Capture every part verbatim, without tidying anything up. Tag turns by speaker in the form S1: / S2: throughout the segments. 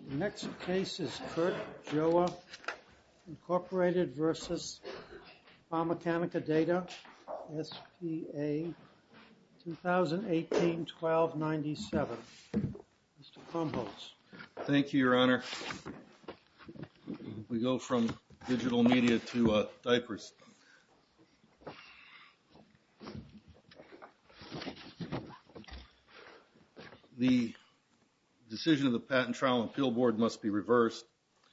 S1: The next case is Kurt Joa Incorporated versus Pharmacanica Data, S P A twenty eighteen twelve ninety-seven. Mister Krumholz.
S2: Thank you, Your Honor. We go from digital media to uh, diapers. The decision of the Patent Trial and Appeal Board must be reversed.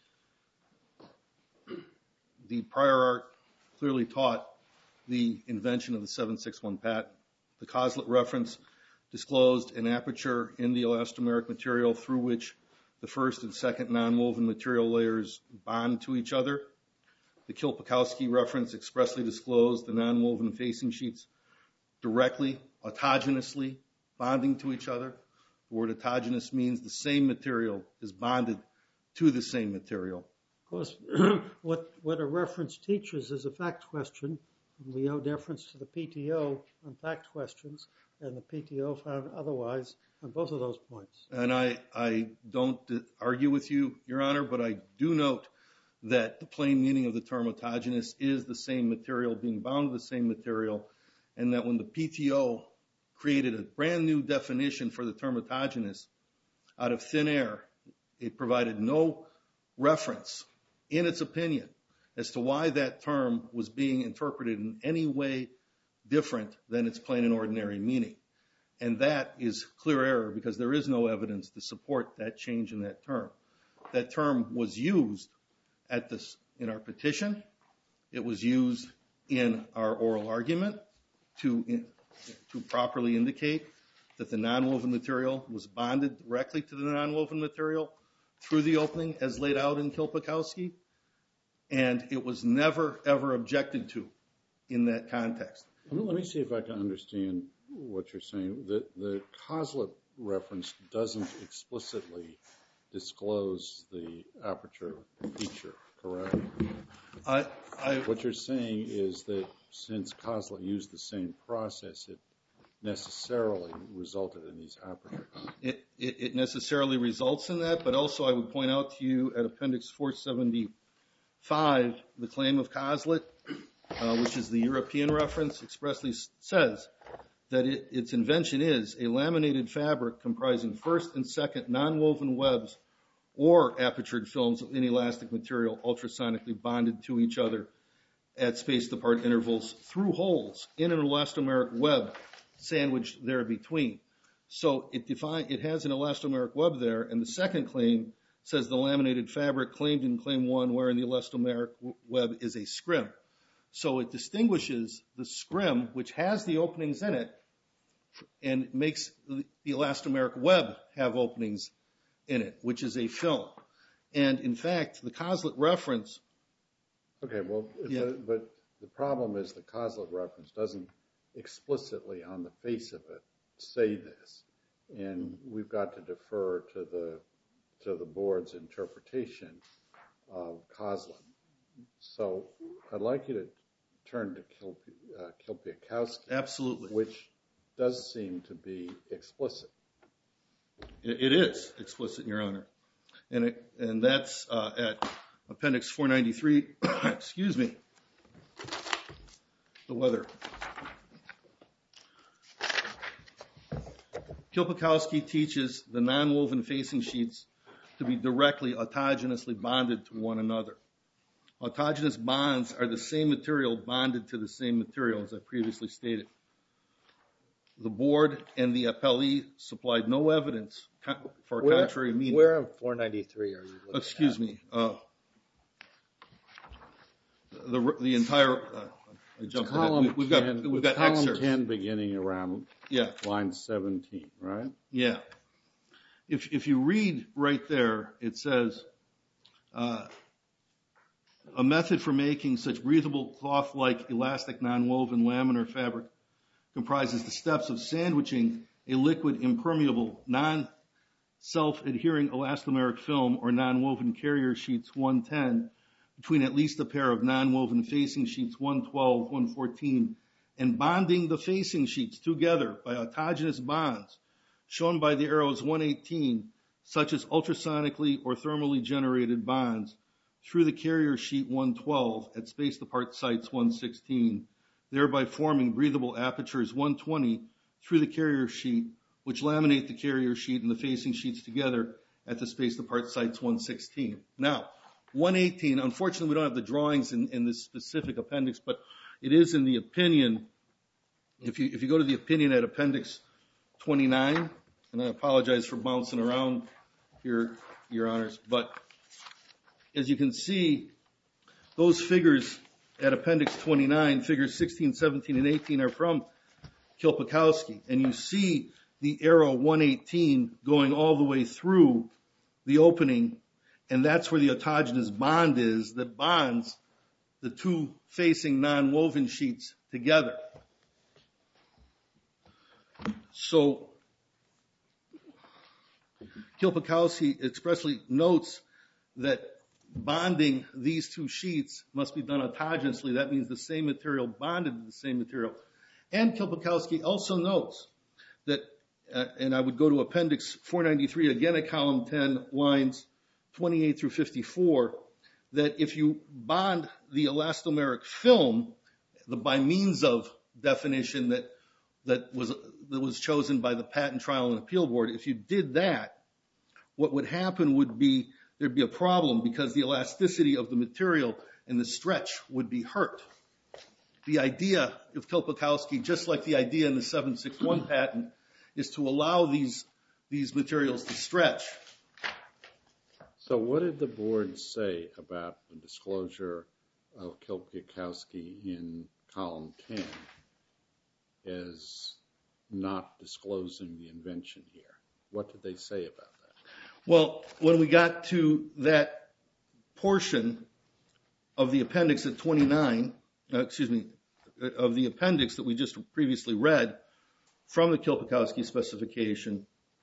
S2: The prior art clearly taught the invention of the seven sixty-one patent. The Coslet reference disclosed an aperture in the elastomeric material through which the first and second nonwoven material layers bond to each other. The Kilpikowski reference expressly disclosed the nonwoven facing sheets directly, autogenously bonding to each other. The word autogenous means the same material is bonded to the same material.
S1: Of course, what, what a reference teaches is a fact question. We owe deference to the P T O on fact questions, and the P T O found otherwise on both of those points.
S2: And I, I don't argue with you, Your Honor, but I do note that the plain meaning of the term autogenous is the same material being bound to the same material, and that when the P T O created a brand new definition for the term autogenous out of thin air, it provided no reference in its opinion as to why that term was being interpreted in any way different than its plain and ordinary meaning. And that is clear error because there is no evidence to support that change in that term. That term was used at this, in our petition. It was used in our oral argument to, to properly indicate that the nonwoven material was bonded directly to the nonwoven material through the opening as laid out in Kilpikowski. And it was never, ever objected to in that context.
S3: Let me see if I can understand what you're saying. The, the Coslet reference doesn't explicitly disclose the aperture feature, correct?
S2: I, I,
S3: what you're saying is that since Coslet used the same process, it necessarily resulted in these apertures.
S2: It, it, it necessarily results in that, but also I would point out to you at Appendix four seventy-five, the claim of Coslet, uh, which is the European reference, expressly says that it, its invention is a laminated fabric comprising first and second nonwoven webs or apertured films of inelastic material ultrasonically bonded to each other at spaced apart intervals through holes in an elastomeric web sandwiched there between. So it define, it has an elastomeric web there, and the second claim says the laminated fabric claimed in Claim one wherein the elastomeric web is a scrim. So it distinguishes the scrim, which has the openings in it, and makes the elastomeric web have openings in it, which is a film. And in fact, the Coslet reference...
S3: Okay, well,
S2: yeah.
S3: but, but the problem is the Coslet reference doesn't explicitly on the face of it say this. And we've got to defer to the to the board's interpretation of Coslet. So I'd like you to turn to Kilpi, uh, Kilpikowski.
S2: Absolutely.
S3: Which does seem to be explicit.
S2: It, it is explicit, Your Honor. And, it, and that's uh, at Appendix four ninety-three, excuse me, the weather. Kilpikowski teaches the nonwoven facing sheets to be directly autogenously bonded to one another. Autogenous bonds are the same material bonded to the same material, as I previously stated. The board and the appellee supplied no evidence for
S4: where,
S2: contrary meaning.
S4: Where on four ninety-three are you looking
S2: Excuse
S4: at?
S2: me. Uh, the the entire... Uh, I jumped
S3: column
S2: ahead. We've got,
S3: ten,
S2: we've got
S3: column
S2: excerpts.
S3: ten beginning around
S2: yeah.
S3: line seventeen, right?
S2: Yeah. If if you read right there, it says, uh, a method for making such breathable cloth-like elastic nonwoven laminar fabric comprises the steps of sandwiching a liquid impermeable non-self-adhering elastomeric film or nonwoven carrier sheets one ten between at least a pair of nonwoven facing sheets one twelve, one fourteen, and bonding the facing sheets together by autogenous bonds shown by the arrows one eighteen, such as ultrasonically or thermally generated bonds, through the carrier sheet one twelve at spaced apart sites one sixteen, thereby forming breathable apertures one twenty through the carrier sheet, which laminate the carrier sheet and the facing sheets together at the spaced apart sites one sixteen. Now, one eighteen, unfortunately we don't have the drawings in, in this specific appendix, but it is in the opinion. If you, if you go to the opinion at appendix twenty-nine, and I apologize for bouncing around here, Your Honors, but as you can see, those figures at appendix twenty-nine, figures sixteen, seventeen, and eighteen are from Kilpikowski, and you see the arrow one eighteen going all the way through the opening, and that's where the autogenous bond is that bonds the two facing non-woven sheets together. So Kilpikowski expressly notes that bonding these two sheets must be done autogenously. That means the same material bonded to the same material. And Kilpikowski also notes that, uh, and I would go to appendix four ninety-three, again at column ten, lines twenty-eight through fifty-four, that if you bond the elastomeric film, the by means of definition that that was that was chosen by the Patent Trial and Appeal Board, if you did that, what would happen would be there'd be a problem because the elasticity of the material and the stretch would be hurt. The idea of Kilpikowski, just like the idea in the seven sixty-one patent, is to allow these these materials to stretch.
S3: So what did the board say about the disclosure of Kilpikowski in column ten as not disclosing the invention here? What did they say about that?
S2: Well, when we got to that portion of the appendix at twenty-nine, uh, excuse me, of the appendix that we just previously read from the Kilpikowski specification,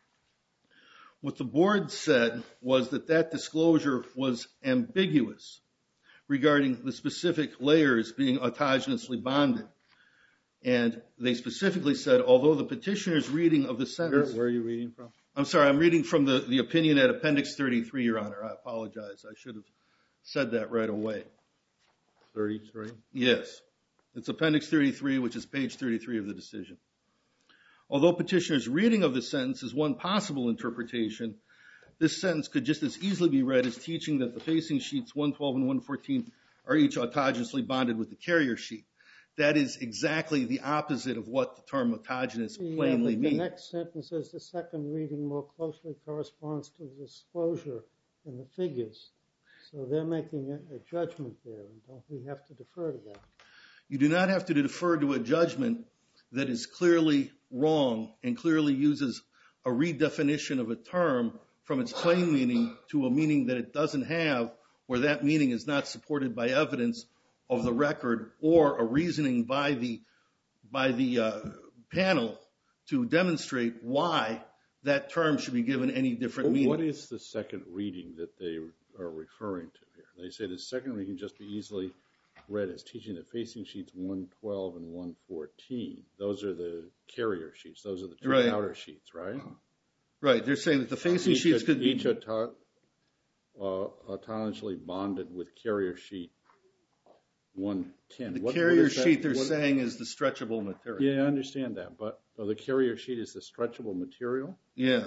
S2: what the board said was that that disclosure was ambiguous regarding the specific layers being autogenously bonded. And they specifically said, although the petitioner's reading of the sentence...
S3: Where, where are you reading from?
S2: I'm sorry, I'm reading from the, the opinion at appendix thirty-three, Your Honor. I apologize. I should have said that right away.
S3: thirty-three?
S2: Yes. It's appendix thirty-three, which is page thirty-three of the decision. Although petitioner's reading of the sentence is one possible interpretation, this sentence could just as easily be read as teaching that the facing sheets one twelve and one fourteen are each autogenously bonded with the carrier sheet. That is exactly the opposite of what the term autogenous plainly
S1: yeah, but
S2: means.
S1: The next sentence says the second reading more closely corresponds to the disclosure in the figures. So they're making a, a judgment there, and don't we have to defer to that?
S2: You do not have to defer to a judgment that is clearly wrong and clearly uses a redefinition of a term from its plain meaning to a meaning that it doesn't have, where that meaning is not supported by evidence of the record or a reasoning by the by the uh, panel to demonstrate why that term should be given any different
S3: well,
S2: meaning.
S3: What is the second reading that they are referring to here? They say the second reading can just be easily read as teaching the facing sheets one twelve and one fourteen. Those are the carrier sheets. Those are the two
S2: right.
S3: outer sheets, right?
S2: Right. They're saying that the facing
S3: each
S2: sheets
S3: a,
S2: could
S3: each
S2: be...
S3: Each auto, uh, autonomously bonded with carrier sheet one ten.
S2: The
S3: what,
S2: carrier
S3: what
S2: sheet
S3: that,
S2: they're
S3: what,
S2: saying is the stretchable material.
S3: Yeah, I understand that. But oh, the carrier sheet is the stretchable material?
S2: Yeah.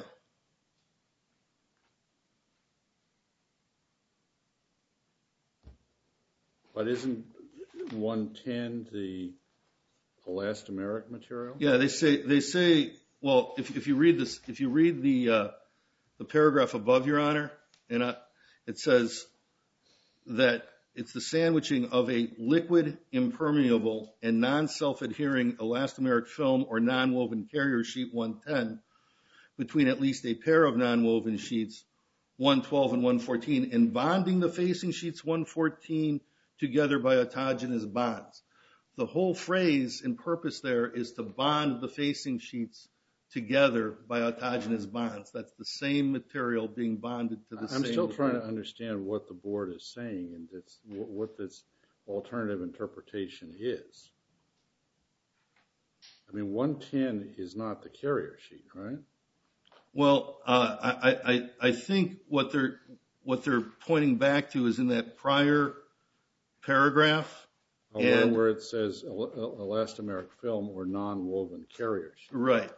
S3: But isn't one ten the elastomeric material?
S2: Yeah, they say they say. Well, if if you read this, if you read the uh, the paragraph above, Your Honor, and uh, it says that it's the sandwiching of a liquid, impermeable, and non-self-adhering elastomeric film or non-woven carrier sheet one ten between at least a pair of non-woven sheets one twelve and one fourteen, and bonding the facing sheets one fourteen together by autogenous bonds. The whole phrase and purpose there is to bond the facing sheets together by autogenous bonds. That's the same material being bonded to the
S3: I'm
S2: same...
S3: I'm still
S2: material.
S3: trying to understand what the board is saying and it's, what this alternative interpretation is. I mean, one ten is not the carrier sheet, right?
S2: Well, uh, I, I, I think what they're what they're pointing back to is in that prior paragraph.
S3: Oh, and where it says elastomeric film or non-woven carrier sheet.
S2: Right.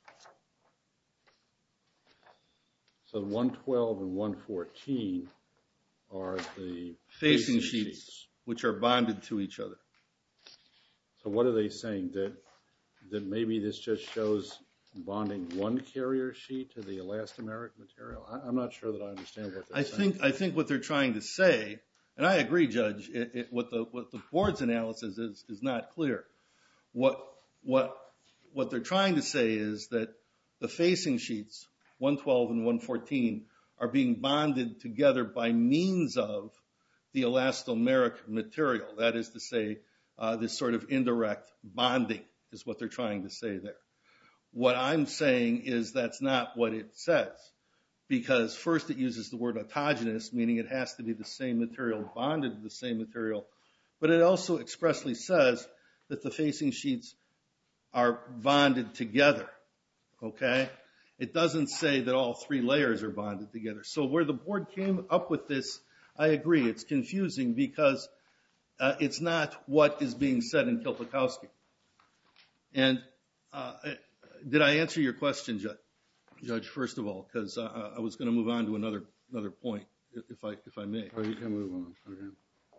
S3: So one twelve and one fourteen are the
S2: facing,
S3: facing
S2: sheets,
S3: sheets,
S2: which are bonded to each other.
S3: So what are they saying? That that maybe this just shows bonding one carrier sheet to the elastomeric material? I, I'm not sure that I understand what they're
S2: I
S3: saying.
S2: think I think what they're trying to say, and I agree, Judge, it, it, what the what the board's analysis is is not clear. What what what they're trying to say is that the facing sheets, one twelve and one fourteen, are being bonded together by means of the elastomeric material. That is to say, uh, this sort of indirect bonding is what they're trying to say there. What I'm saying is that's not what it says, because first it uses the word autogenous, meaning it has to be the same material bonded to the same material, but it also expressly says that the facing sheets are bonded together, okay? It doesn't say that all three layers are bonded together. So where the board came up with this, I agree, it's confusing because uh, it's not what is being said in Kilpikowski. And uh, did I answer your question, Judge? Judge, first of all, because uh, I was going to move on to another another point, if I if I may.
S3: Oh, you can move on. Okay.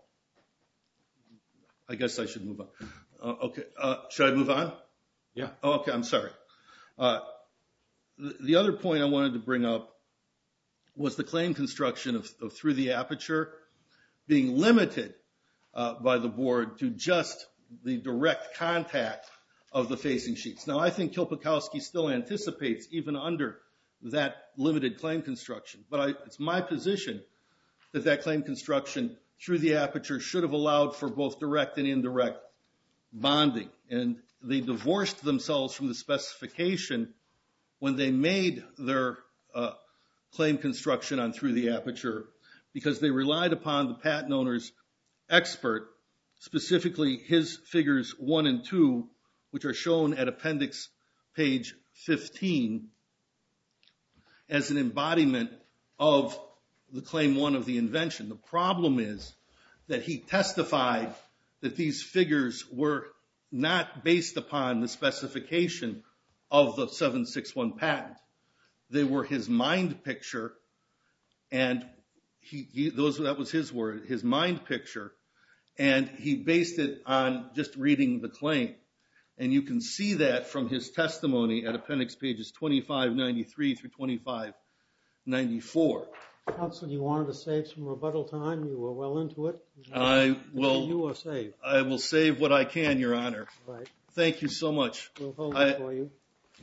S2: I guess I should move on. Uh, okay. Uh, should I move on?
S3: Yeah.
S2: Oh, okay. I'm sorry. Uh, the, the other point I wanted to bring up was the claim construction of, of through the aperture being limited uh, by the board to just the direct contact of the facing sheets. Now, I think Kilpikowski still anticipates even under that limited claim construction, but I, it's my position that that claim construction through the aperture should have allowed for both direct and indirect bonding. And they divorced themselves from the specification when they made their uh, claim construction on through the aperture because they relied upon the patent owner's expert, specifically his figures one and two, which are shown at appendix page fifteen, as an embodiment of the claim one of the invention. The problem is that he testified that these figures were not based upon the specification of the seven sixty-one patent. They were his mind picture, and he, he those that was his word, his mind picture, and he based it on just reading the claim. And you can see that from his testimony at appendix pages twenty-five ninety-three through twenty-five ninety-four.
S1: Counsel, you wanted to save some rebuttal time. You were well into it.
S2: I will.
S1: You will save.
S2: I will save what I can, Your Honor.
S1: Right.
S2: Thank you so much.
S1: We'll hold
S2: I,
S1: it for you.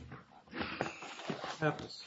S1: Pappas.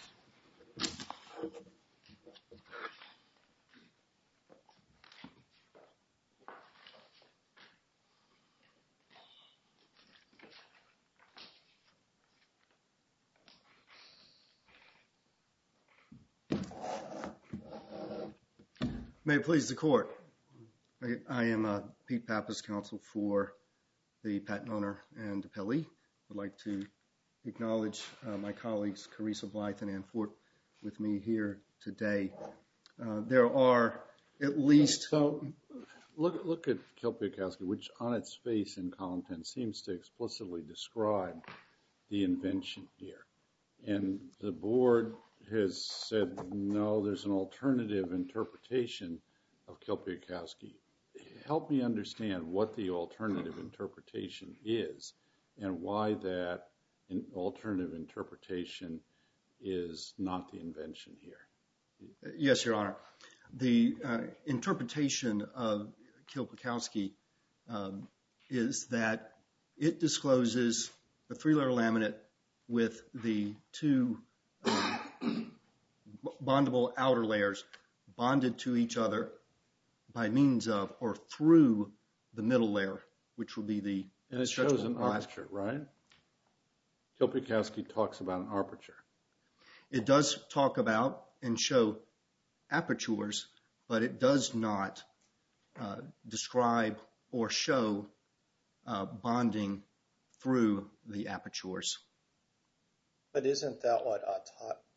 S5: May it please the court. I, I am uh, Pete Pappas, counsel for the patent owner and appellee. I'd like to acknowledge uh, my colleagues Carissa Blythe and Ann Fort with me here today. Uh, there are at least...
S3: So look, look at Kilpikowski, which on its face in column ten seems to explicitly describe the invention here. And the board has said, no, there's an alternative interpretation of Kilpikowski. Help me understand what the alternative interpretation is and why that alternative interpretation is not the invention here.
S5: Yes, Your Honor. The uh, interpretation of Kilpikowski um, is that it discloses the three-layer laminate with the two um, bondable outer layers bonded to each other by means of or through the middle layer, which will be the...
S3: And it shows an aperture, right? Kilpikowski talks about an aperture.
S5: It does talk about and show apertures, but it does not uh, describe or show uh, bonding through the apertures.
S4: But isn't that what auto- that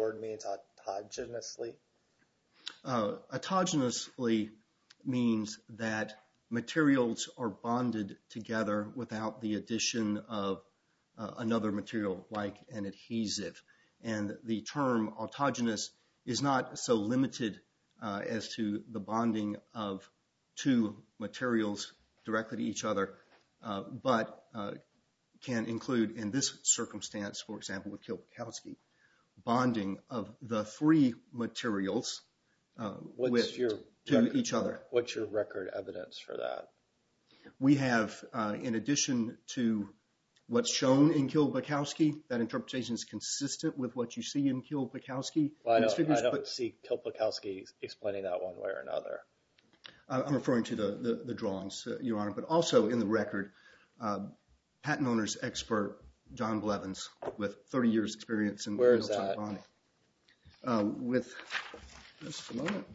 S4: board means autogenously?
S5: Uh, autogenously means that materials are bonded together without the addition of uh, another material like an adhesive. And the term autogenous is not so limited uh, as to the bonding of two materials directly to each other, uh, but uh, can include, in this circumstance, for example, with Kilpikowski, bonding of the three materials uh, with,
S4: your
S5: to
S4: record,
S5: each other.
S4: What's your record evidence for that?
S5: We have, uh, in addition to what's shown in Kilpikowski, that interpretation is consistent with what you see in Kilpikowski.
S4: Well, I don't,
S5: figures,
S4: I don't
S5: but,
S4: see Kilpikowski explaining that one way or another.
S5: I'm referring to the, the, the drawings, uh, Your Honor, but also in the record, uh, patent owner's expert, John Blevins, with thirty years experience in
S4: Where is
S5: electronic
S4: that?
S5: bonding. Uh, with, just a moment.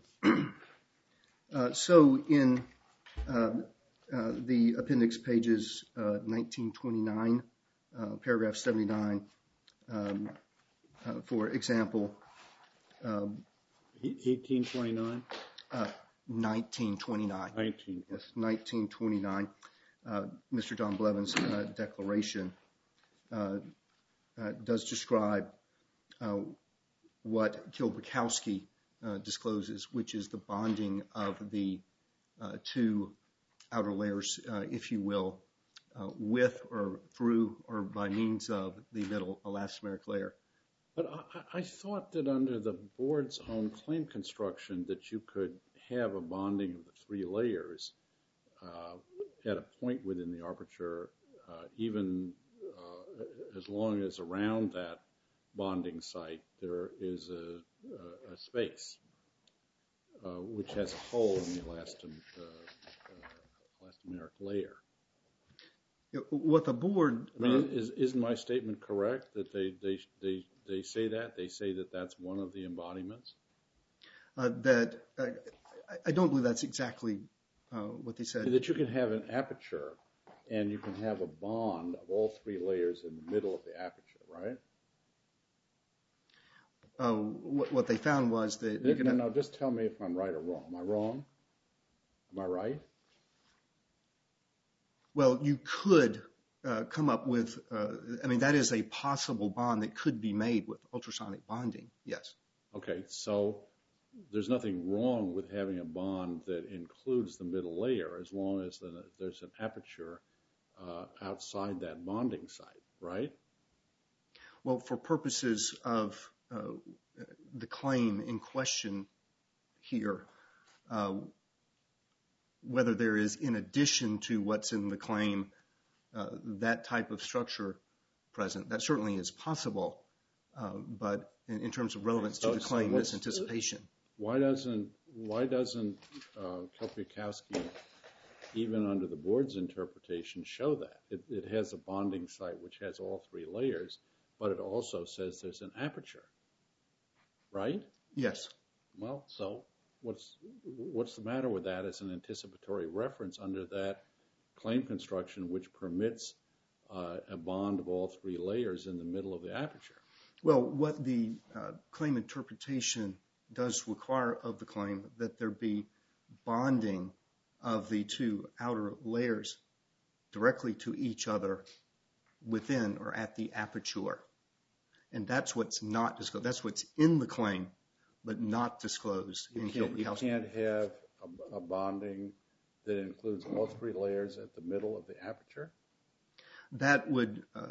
S5: uh, so in uh, uh, the appendix pages uh, nineteen twenty-nine, uh, paragraph seventy-nine, um, uh, for example, um,
S3: eighteen twenty-nine?
S5: uh, nineteen twenty-nine.
S3: nineteen.
S5: Yes, nineteen twenty-nine. Uh, Mister John Blevins' uh, declaration uh, uh, does describe uh, what Kilpikowski uh, discloses, which is the bonding of the uh, two outer layers, uh, if you will, uh, with or through or by means of the middle elastomeric layer.
S3: But I, I thought that under the board's own claim construction that you could have a bonding of the three layers uh, at a point within the aperture, uh, even uh, as long as around that bonding site there is a, a, a space uh, which has a hole in the elastom, uh, uh, elastomeric layer.
S5: What the board...
S3: I mean, is, isn't my statement correct that they, they, they, they say that? They say that that's one of the embodiments?
S5: Uh, that uh, I don't believe that's exactly uh, what they said.
S3: That you can have an aperture and you can have a bond of all three layers in the middle of the aperture, right?
S5: Uh, what, what they found was that...
S3: No, no, no, just tell me if I'm right or wrong. Am I wrong? Am I right?
S5: Well, you could uh, come up with, uh, I mean, that is a possible bond that could be made with ultrasonic bonding, yes.
S3: Okay, so there's nothing wrong with having a bond that includes the middle layer as long as the, there's an aperture uh, outside that bonding site, right?
S5: Well, for purposes of uh, the claim in question here, uh, whether there is, in addition to what's in the claim, uh, that type of structure present, that certainly is possible. Uh, but in, in terms of relevance to
S3: So-
S5: the
S3: so
S5: claim,
S3: what's-
S5: this anticipation.
S3: Why doesn't why doesn't uh, Kilpikowski, even under the board's interpretation, show that? It, it has a bonding site which has all three layers, but it also says there's an aperture, right?
S5: Yes.
S3: Well, so what's what's the matter with that as an anticipatory reference under that claim construction which permits uh, a bond of all three layers in the middle of the aperture?
S5: Well, what the uh, claim interpretation does require of the claim that there be bonding of the two outer layers directly to each other within or at the aperture. And that's what's not disclosed. That's what's in the claim, but not disclosed in
S3: You can't, you
S5: Kilpikowski.
S3: can't have a, a bonding that includes all three layers at the middle of the aperture?
S5: That would, uh,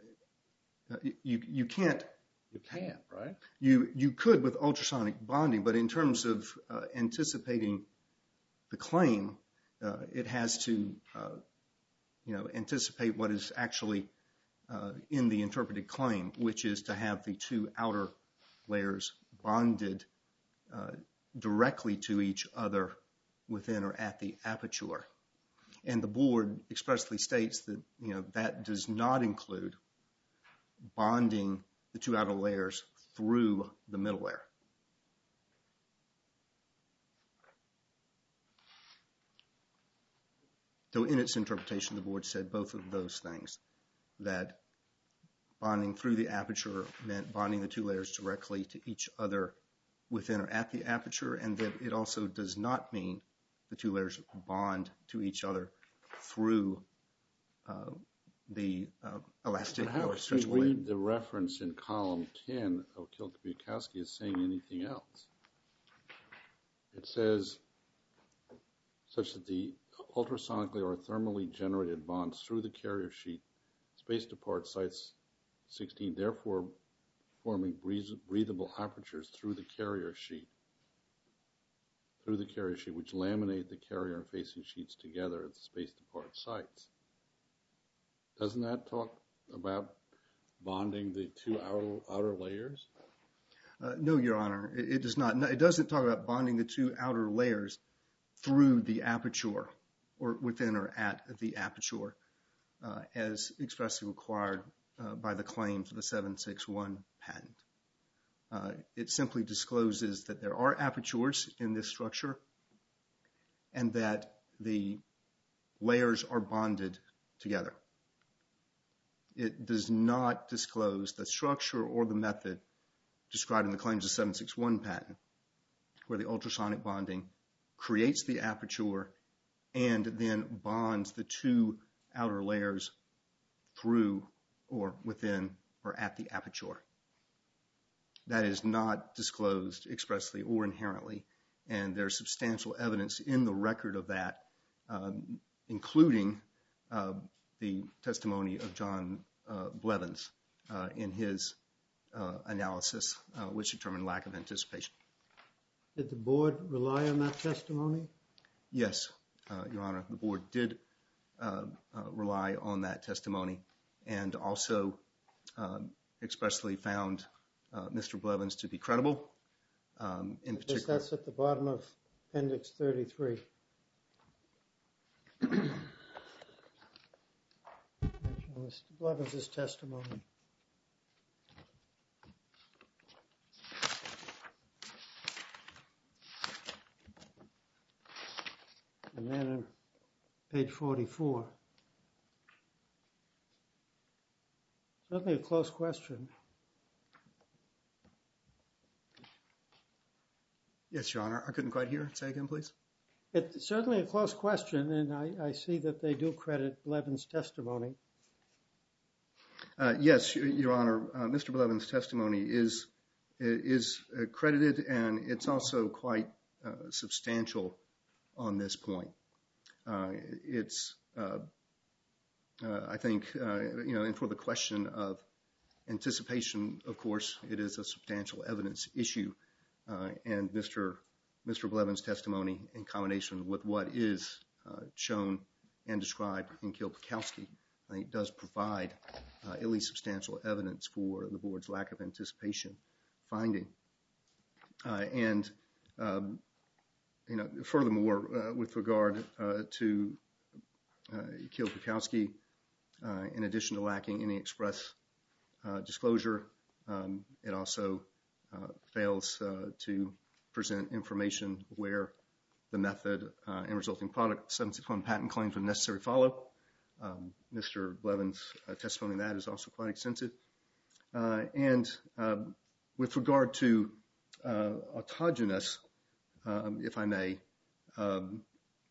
S5: you, you can't,
S3: You can't, right?
S5: you, you could with ultrasonic bonding, but in terms of uh, anticipating the claim, uh, it has to, uh, you know, anticipate what is actually uh, in the interpreted claim, which is to have the two outer layers bonded uh, directly to each other within or at the aperture. And the board expressly states that, you know, that does not include bonding the two outer layers through the middle layer. So in its interpretation, the board said both of those things, that bonding through the aperture meant bonding the two layers directly to each other within or at the aperture, and that it also does not mean the two layers bond to each other through uh, the uh, elastic
S3: But how
S5: or
S3: can you
S5: stretchable layer.
S3: read the reference in column ten of Kilka-Bukowski as saying anything else? It says, such that the ultrasonically or thermally generated bonds through the carrier sheet spaced apart sites sixteen, therefore forming breathable apertures through the carrier sheet, through the carrier sheet, which laminate the carrier and facing sheets together at the spaced apart sites. Doesn't that talk about bonding the two outer, outer layers?
S5: Uh, no, Your Honor, it, it does not. No, it doesn't talk about bonding the two outer layers through the aperture or within or at the aperture uh, as expressly required uh, by the claims of the seven six one patent. Uh, it simply discloses that there are apertures in this structure and that the layers are bonded together. It does not disclose the structure or the method described in the claims of seven six one patent, where the ultrasonic bonding creates the aperture and then bonds the two outer layers through or within or at the aperture. That is not disclosed expressly or inherently, and there's substantial evidence in the record of that, um, including uh, the testimony of John uh, Blevins uh, in his uh, analysis, uh, which determined lack of anticipation.
S1: Did the board rely on that testimony?
S5: Yes, uh, Your Honor, the board did uh, uh, rely on that testimony and also um, expressly found uh, Mister Blevins to be credible. Um, in particular,
S1: that's at the bottom of Appendix thirty-three. Mister Blevins' testimony. And then on page forty-four. Certainly a close question.
S5: yes, Your Honor, I couldn't quite hear. Say again, please.
S1: It's certainly a close question, and I, I see that they do credit Blevins' testimony.
S5: Uh, yes, Your Honor, uh, Mister Blevins' testimony is is uh, credited, and it's also quite uh, substantial on this point. Uh, it's, uh, uh, I think, uh, you know, and for the question of anticipation, of course, it is a substantial evidence issue, uh, and Mister Mister Blevins' testimony, in combination with what is uh, shown and described in Kilpikowski, I think does provide uh, at least substantial evidence for the board's lack of anticipation finding. Uh, and, um, you know, furthermore, uh, with regard uh, to uh, Kilpikowski, uh, in addition to lacking any express uh, disclosure, um, it also uh, fails uh, to present information where the method uh, and resulting product seven six one patent claims would necessarily follow. Um, Mister Blevins' uh, testimony on that is also quite extensive. Uh, and um, with regard to uh, autogenous, um, if I may, um,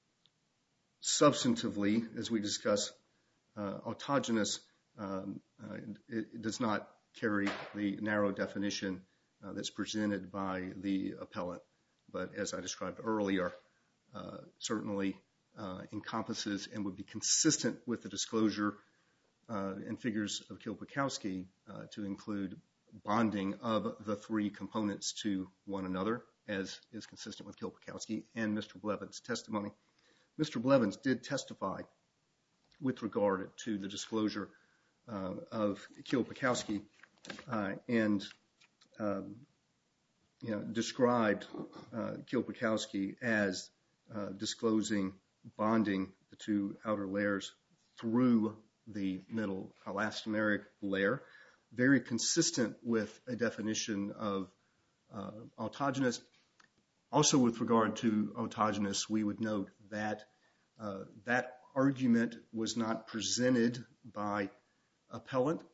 S5: substantively, as we discuss, uh, autogenous um, uh, it, it does not carry the narrow definition uh, that's presented by the appellant, but as I described earlier, uh, certainly Uh, encompasses and would be consistent with the disclosure uh, and figures of Kilpikowski uh, to include bonding of the three components to one another, as is consistent with Kilpikowski and Mister Blevins' testimony. Mister Blevins did testify with regard to the disclosure uh, of Kilpikowski uh, and um, you know, described uh, Kilpikowski as uh, disclosing bonding the two outer layers through the middle elastomeric layer, very consistent with a definition of uh, autogenous. Also with regard to autogenous, we would note that uh, that argument was not presented by appellant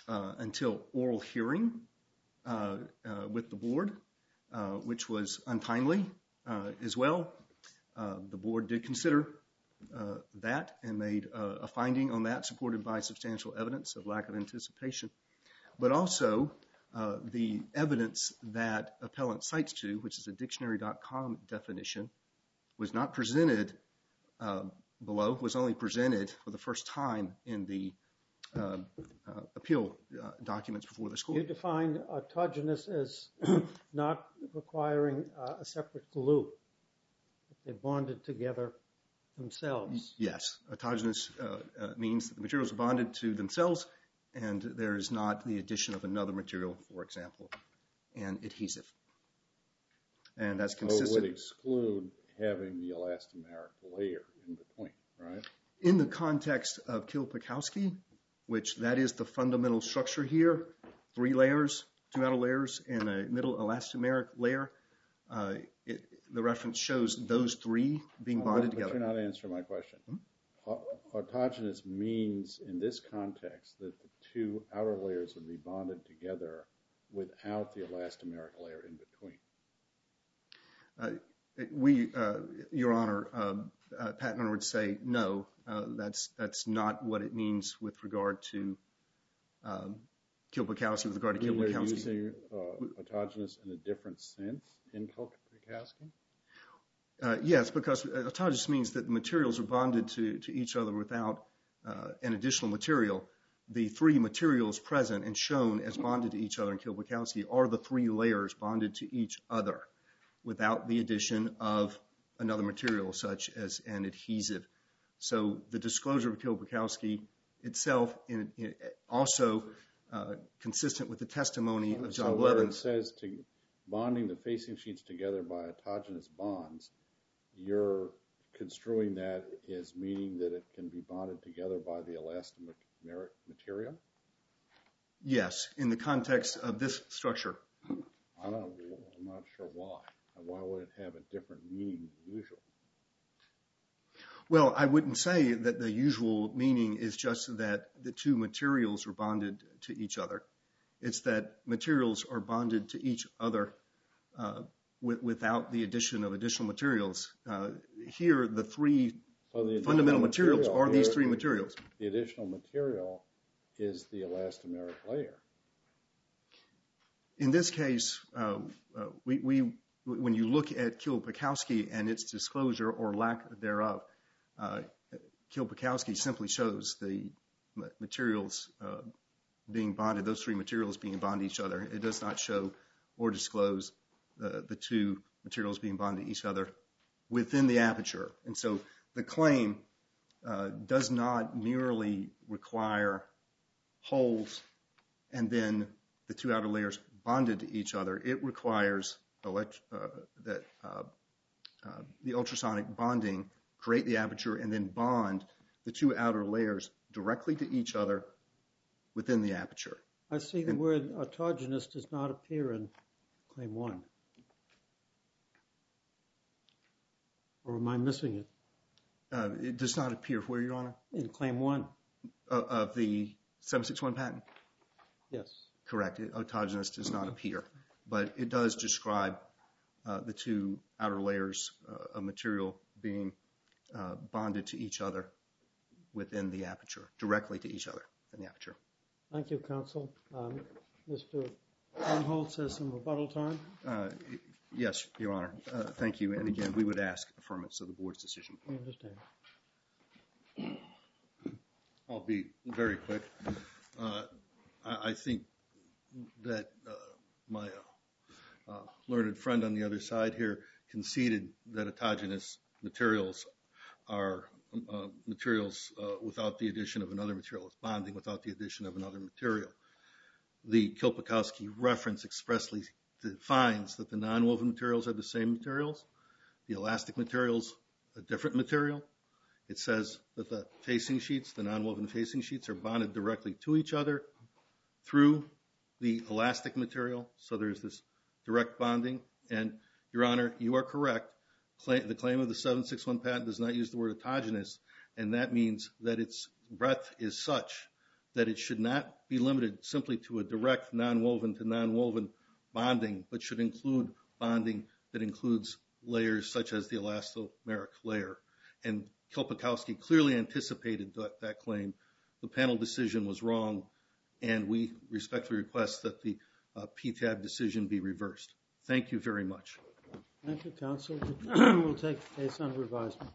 S5: uh, until oral hearing uh, uh, with the board, uh, which was untimely uh, as well. Uh, the board did consider uh, that and made uh, a finding on that supported by substantial evidence of lack of anticipation. But also uh, the evidence that appellant cites to, which is a dictionary dot com definition, was not presented uh, below, was only presented for the first time in the uh, uh, appeal uh, documents before this court.
S1: You define autogenous as not requiring uh, a separate glue. They bonded together themselves.
S5: Yes. Autogenous uh, uh, means that the materials are bonded to themselves and there is not the addition of another material, for example, and adhesive. And that's consistent.
S3: So it would exclude having the elastomeric layer in between, right?
S5: In the context of Kilpikowski, which that is the fundamental structure here, three layers, two outer layers, and a middle elastomeric layer, uh, it, the reference shows those three being bonded
S3: but,
S5: together.
S3: But you're not answering my question. Hmm? Autogenous means, in this context, that the two outer layers would be bonded together without the elastomeric layer in between.
S5: Uh, we, uh, Your Honor, uh, uh, Pat Hunter would say no. Uh, that's that's not what it means with regard to um, Kilpikowski. With regard to
S3: You mean
S5: Kilpikowski,
S3: they're using uh, autogenous in a different sense in Kilpikowski?
S5: Uh, yes, because autogenous means that the materials are bonded to, to each other without uh, an additional material. The three materials present and shown as bonded to each other in Kilpikowski are the three layers bonded to each other without the addition of another material such as an adhesive. So the disclosure of Kilpikowski itself in, in also uh, consistent with the testimony of John
S3: so
S5: Blevins.
S3: So where it says to bonding the facing sheets together by autogenous bonds, you're construing that as meaning that it can be bonded together by the elastomeric material?
S5: Yes, in the context of this structure.
S3: I don't, I'm not sure why. Why would it have a different meaning than usual?
S5: Well, I wouldn't say that the usual meaning is just that the two materials are bonded to each other. It's that materials are bonded to each other uh, with, without the addition of additional materials. Uh, here, the three
S3: so the
S5: fundamental materials
S3: material
S5: are these
S3: here,
S5: three materials.
S3: The additional material is the elastomeric layer.
S5: In this case, uh, uh, we, we when you look at Kilpikowski and its disclosure or lack thereof, uh, Kilpikowski simply shows the materials uh, being bonded, those three materials being bonded to each other. It does not show or disclose the, the two materials being bonded to each other within the aperture. And so the claim uh, does not merely require holes and then the two outer layers bonded to each other. It requires elect- uh, that uh, uh, the ultrasonic bonding create the aperture and then bond the two outer layers directly to each other within the aperture.
S1: I see the
S5: And,
S1: word autogenous does not appear in Claim one. Or am I missing it?
S5: uh, it does not appear where, Your Honor?
S1: In Claim one,
S5: Uh, of the seven sixty-one patent?
S1: yes.
S5: Correct. It, autogenous does not appear. But it does describe uh, the two outer layers uh, of material being uh, bonded to each other within the aperture, directly to each other in the aperture.
S1: Thank you, counsel. Um, Mister Umholtz has some rebuttal time.
S5: Uh, yes, Your Honor. Uh, thank you. And again, we would ask affirmance of the board's decision.
S1: I understand.
S2: I'll be very quick. Uh, I, I think that uh, my uh, uh, learned friend on the other side here conceded that autogenous materials are uh, materials uh, without the addition of another material. It's bonding without the addition of another material. The Kilpikowski reference expressly defines that the non-woven materials are the same materials. The elastic materials, a different material. It says that the facing sheets, the non-woven facing sheets, are bonded directly to each other through the elastic material. So there's this direct bonding. And, Your Honor, you are correct. Claim, the claim of the seven sixty-one patent does not use the word autogenous, and that means that its breadth is such that it should not be limited simply to a direct nonwoven to nonwoven bonding, but should include bonding that includes layers such as the elastomeric layer. And Kilpikowski clearly anticipated that, that claim. The panel decision was wrong, and we respectfully request that the uh, P T A B decision be reversed. Thank you very much.
S1: Thank you, counsel. We'll take the case under advisement.